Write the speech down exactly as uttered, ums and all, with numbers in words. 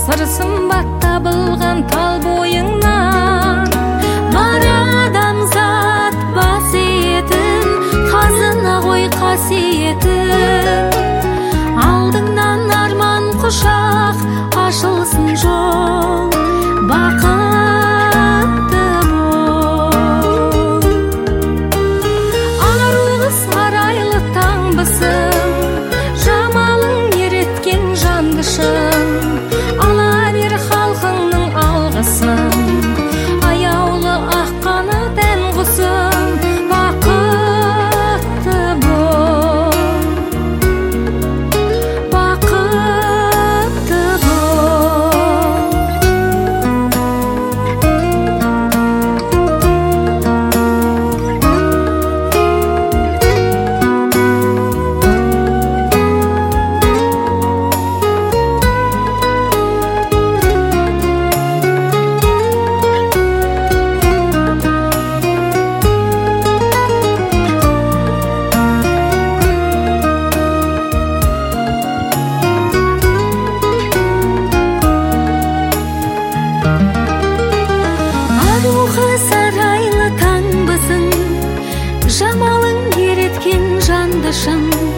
сыр сымбат табылған тал бойыңнан. Бар адамзат бас иетін, қазына ғой қасиетін. Алдыңнан арман құшақ, ашылсын жол, бақытты бол. Арлы сарайлы таңбысың, жамалың ереткен жандышың. Ала бер халқыңның алғысын, аяулы аққаны дән құсың, бақытты бол, бақытты бол. Рухы сарайлы таңбысың, жамалың ереткен жандышың.